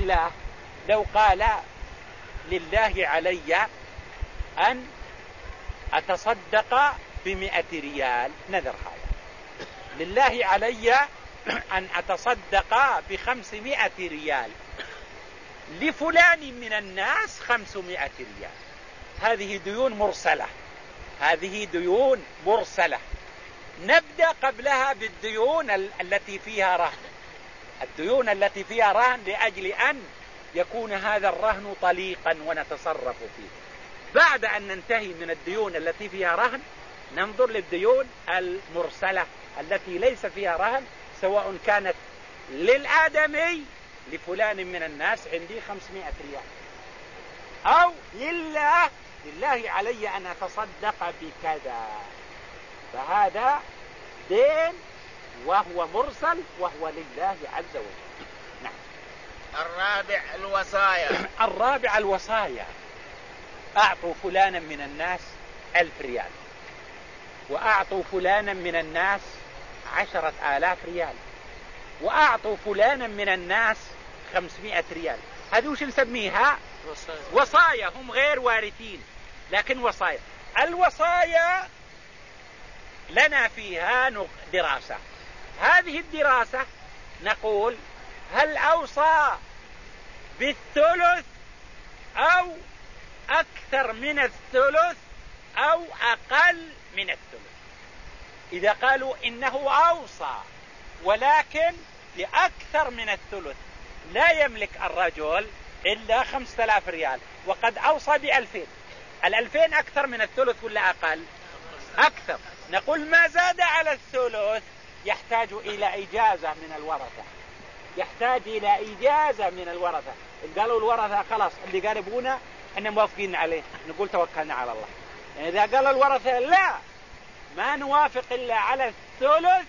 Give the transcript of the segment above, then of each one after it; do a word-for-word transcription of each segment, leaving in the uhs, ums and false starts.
الله لو قال لله علي أن أتصدق بمئة ريال، نذر هذا، لله علي أن أتصدق بخمسمائة ريال، لفلان من الناس خمسمائة ريال، هذه ديون مرسلة، هذه ديون مرسلة. نبدأ قبلها بالديون التي فيها رهن، الديون التي فيها رهن لأجل أن يكون هذا الرهن طليقا ونتصرف فيه. بعد أن ننتهي من الديون التي فيها رهن ننظر للديون المرسلة التي ليس فيها رهن، سواء كانت للآدمي لفلان من الناس عندي خمسمائة ريال، أو لله لله علي أن أتصدق بكذا، فهذا دين وهو مرسل وهو لله عز وجل. نعم. الرابع الوصايا. الرابع الوصايا. أعطوا فلانا من الناس ألف ريال، وأعطوا فلانا من الناس عشرة آلاف ريال، وأعطوا فلانا من الناس خمسمائة ريال. هذه وش نسميها؟ وصايا. وصايا، هم غير وارثين لكن وصايا. الوصايا لنا فيها دراسة. هذه الدراسة نقول هل أوصى بالثلث أو أكثر من الثلث أو أقل من الثلث. إذا قالوا إنه أوصى ولكن لأكثر من الثلث، لا يملك الرجل إلا خمسة آلاف ريال وقد أوصى بألفين، الألفين أكثر من الثلث ولا أقل؟ أكثر. نقول ما زاد على الثلث يحتاج إلى إجازة من الورثة، يحتاج إلى إجازة من الورثة. إن قالوا الورثة خلاص اللي قاربونا احنا موافقين عليه، نقول توكلنا على الله. يعني إذا قال الورثة لا ما نوافق إلا على الثلث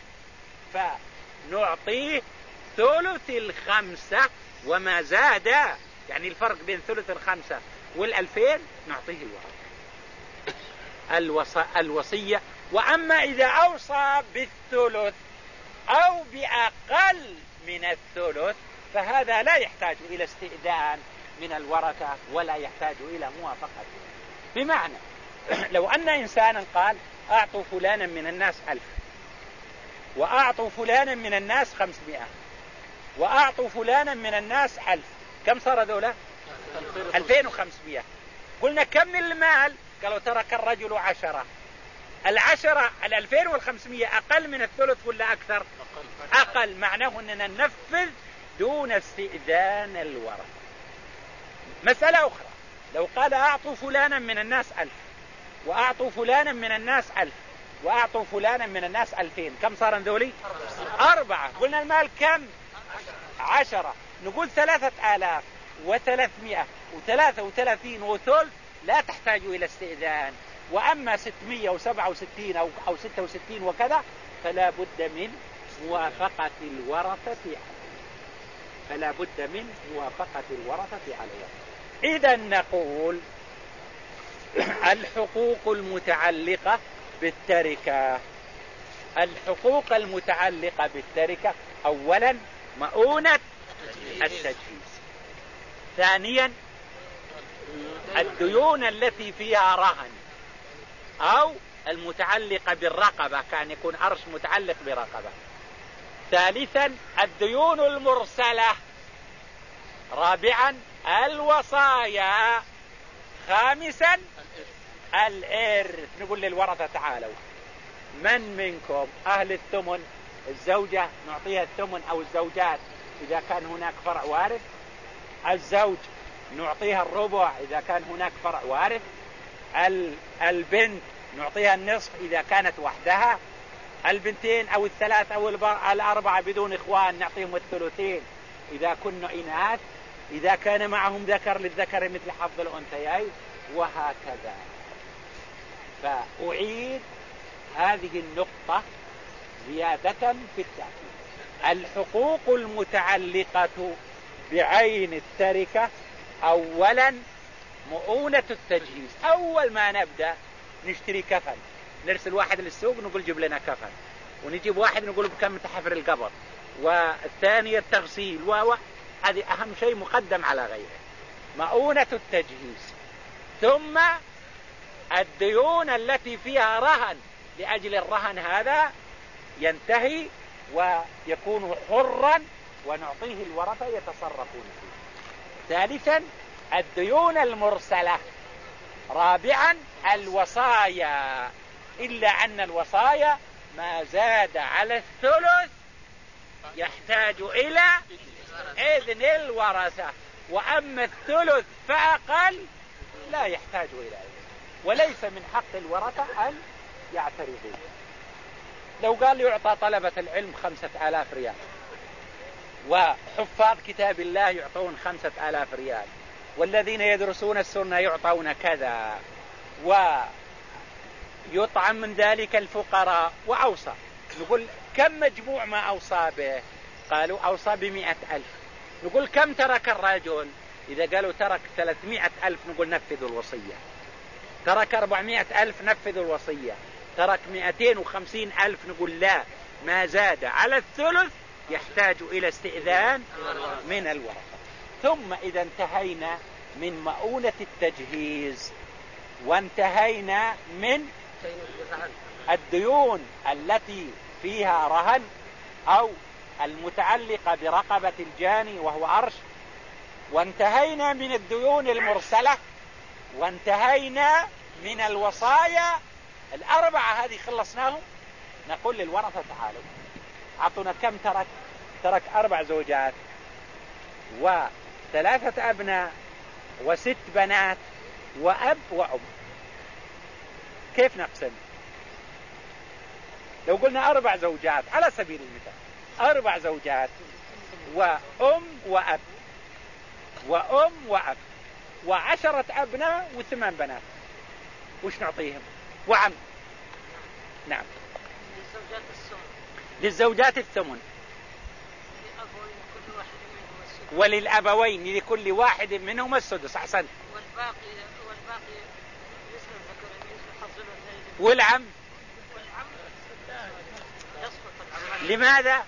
فنعطيه ثلث الخمسة وما زاد، يعني الفرق بين ثلث الخمسة والألفين نعطيه الورثة. الوصية. وأما إذا أوصى بالثلث أو بأقل من الثلث فهذا لا يحتاج إلى استئذان من الورثة ولا يحتاج إلى موافقة. بمعنى لو أن إنسانا قال أعطوا فلانا من الناس ألف، وأعطوا فلانا من الناس خمسمائة، وأعطوا فلانا من الناس ألف، كم صار ذولا؟ ألفين وخمسمائة. قلنا كم من المال؟ قالوا ترك الرجل عشرة. العشرة الألفين والخمسمائة أقل من الثلث ولا أكثر؟ أقل. معناه أننا ننفذ دون استئذان الورثة. مسألة أخرى، لو قال أعطوا فلانا من الناس ألف، وأعطوا فلانا من الناس ألف، وأعطوا فلانا من الناس ألفين، كم صار ذولي؟ أربعة. قلنا المال كم؟ عشرة. نقول ثلاثة آلاف وثلاثمائة وثلاثة وثلاثين وثلث لا تحتاج إلى استئذان. وأما ستمائة وسبعة وستين أو, أو ستة وستين وكذا فلا بد من موافقة الورثة عليها، فلا بد من موافقة الورثة عليها. إذا نقول الحقوق المتعلقة بالتركة. الحقوق المتعلقة بالتركة أولا مؤونة التجهيز، ثانيا الديون التي فيها رهن أو المتعلقة بالرقبة، كان يكون أرش متعلق برقبة، ثالثا الديون المرسلة، رابعا الوصايا، خامسا الإرث. نقول للورثة تعالوا من منكم أهل الثمن؟ الزوجة نعطيها الثمن أو الزوجات إذا كان هناك فرع وارث، الزوج نعطيها الربع إذا كان هناك فرع وارث، البنت نعطيها النصف إذا كانت وحدها، البنتين أو الثلاث أو الأربعة بدون إخوان نعطيهم الثلثين إذا كنا إناث، إذا كان معهم ذكر للذكر مثل حظ الأنثيين، وهكذا. فأعيد هذه النقطة زيادة في التأكيد. الحقوق المتعلقة بعين التركة أولا مؤونة التجهيز. أول ما نبدأ نشتري كفن، نرسل واحد للسوق نقول جيب لنا كفن، ونجيب واحد نقول بكم تحفر القبر، والثاني التغسيل، و هذه أهم شيء مقدم على غيره، مؤونة التجهيز. ثم الديون التي فيها رهن، لأجل الرهن هذا ينتهي ويكون حرا ونعطيه الورثة يتصرفون فيه. ثالثا الديون المرسلة. رابعا الوصايا، إلا أن الوصايا ما زاد على الثلث يحتاج إلى إذن الورثة، وأما الثلث فأقل لا يحتاج إلى إذن، وليس من حق الورثة أن يعترضوا. لو قال يعطى طلبة العلم خمسة آلاف ريال وحفاظ كتاب الله يعطون خمسة آلاف ريال والذين يدرسون السنة يعطون كذا، ويطعم من ذلك الفقراء، وأوصى، نقول كم مجموع ما أوصى به؟ قالوا أوصى بمئة ألف. نقول كم ترك الرجل؟ إذا قالوا ترك ثلاثمائة ألف نقول نفذوا الوصية. ترك أربعمائة ألف نفذوا الوصية. ترك مئتين وخمسين ألف نقول لا، ما زاد على الثلث يحتاج إلى استئذان من الورثة. ثم إذا انتهينا من مؤونة التجهيز وانتهينا من الديون التي فيها رهن أو المتعلقة برقبة الجاني وهو أرش، وانتهينا من الديون المرسلة، وانتهينا من الوصايا الأربعة هذه خلصناهم، نقول للورثة تعالوا أعطونا كم ترك؟ ترك أربع زوجات وثلاثة أبناء وست بنات وأب وأم. كيف نقسم؟ لو قلنا أربع زوجات على سبيل المثال، أربع زوجات وأم وأب وأم وأب وعشرة أبناء وثمان بنات، وش نعطيهم؟ وعم. نعم. للزوجات الثمن. للزوجات الثمن. وللأبوين لكل واحد منهما السدس. أحسنت. والباقي والباقي مثل الذكر مثل حظ الأنثيين. والعم. والعم يسقط العم. لماذا؟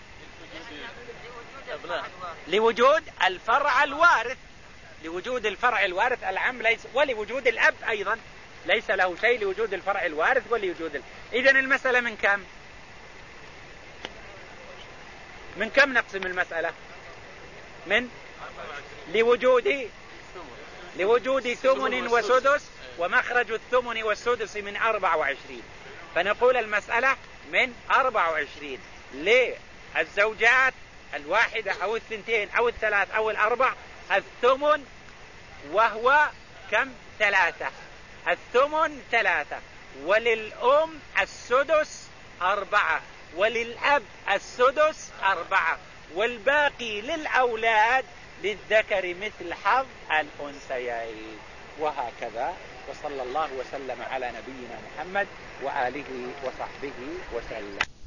لوجود الفرع الوارث. لوجود الفرع الوارث العم ليس، ولوجود الأب أيضا ليس له شيء، لوجود الفرع الوارث ولوجود ال... إذن المسألة من كم؟ من كم نقسم المسألة؟ من لوجود لوجود ثمن وسدس، ومخرج الثمن والسدس من أربع وعشرين، فنقول المسألة من أربع وعشرين للزوجات الواحدة أو الثنتين أو الثلاث أو الأربع الثمن، وهو كم؟ ثلاثة. الثمن ثلاثة، وللأم السدس أربعة، وللأب السدس أربعة، والباقي للأولاد للذكر مثل حظ الأنثيين، وهكذا. وصلى الله وسلم على نبينا محمد وآله وصحبه وسلم.